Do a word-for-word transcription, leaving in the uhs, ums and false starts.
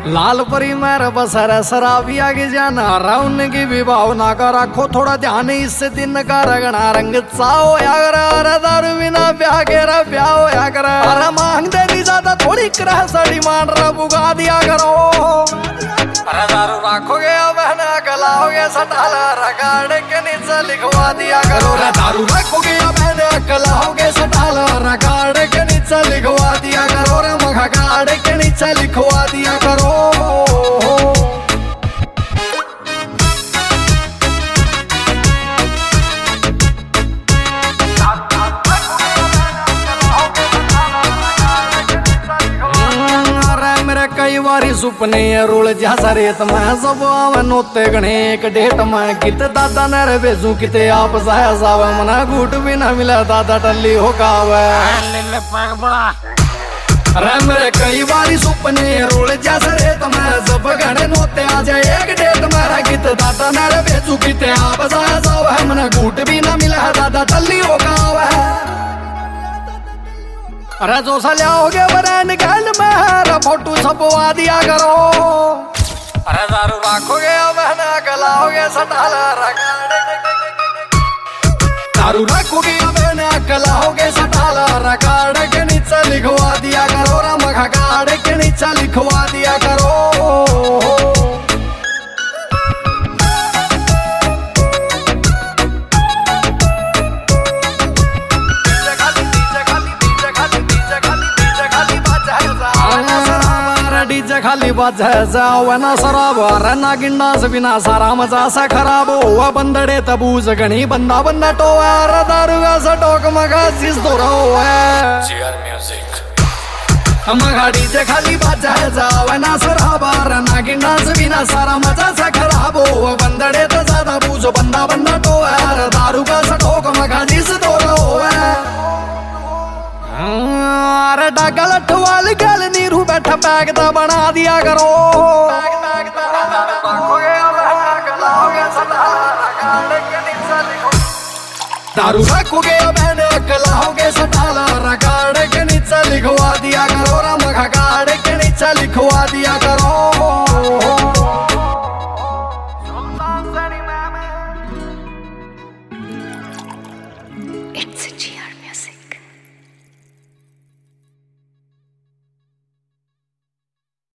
लाल परी मेरे बसर शराबी आगे जाना राउन की भी भावना का रखो थोड़ा ध्यान इससे दिन का रगना रंग चाओ या कर अरे दारू बिना ब्याह के रा ब्याह हो या कर अरे मांग देनी ज्यादा थोड़ी करह साड़ी मान रा बुगा दिया करो अरे दारू रखोगे अब ना गलाओगे सटाला रगाड़ के नीचे लिखवा दिया करो रे दारू रखोगे अब ना गलाओगे सटाला रगाड़ के नीचे लिखवा दिया करो रे मखा गाड़ के नीचे लिखवा दिया करो कई बारी सुपने रोल जैसा रेत में सब आवे नोते गणे एक डेट में कित दादा ने रे बेजू किते आप सह सावे मना घूट भी ना मिला दादा टल्ली हो कावे अरे मेरे कई बारी सुपने रोल जैसा रेत में सब गणे नोते आ जाए एक डेट में कित दादा ने रे बेजू किते आप सह सावे मना घूट भी ना मिला दादा टल्ली हो कावे अरे जो सलाओगे बरन गल में फोटो छपवा दिया करो अरे दारू रखोगे अब ना गलाओगे सटाला रगाड़ दारू रखोगे अब ना गलाओगे सटाला रगाड़ के नीचे लिखवा दिया करो रा मखा गाड़ के नीचे लिखवा दिया करो डीजे खाली बाजे जाओ ना शराब ना गिन्ना से बिना सारा मजा सा खराब हुआ बंदड़े तबूज गणी बंदा बंदा तो दारू का सटोक मगा जिस दो रहो है मगा डीजे खाली बाजे जाओ ना शराब ना गिन्ना से बिना सारा मजा सा खराब हुआ बंदड़े तो ज्यादा बूझो बंदा बंदा तो है दारू का सटोक मगा जिस दो रहो है अरे डगल ठवाल गल नीरू बैठा बैग दा बना दिया करो दारू रखोगे मैंने कलाओगे सटाला रगाड़ के नीचे लिखवा दिया करो रा मखा गाड़ के नीचे लिखवा दिया करो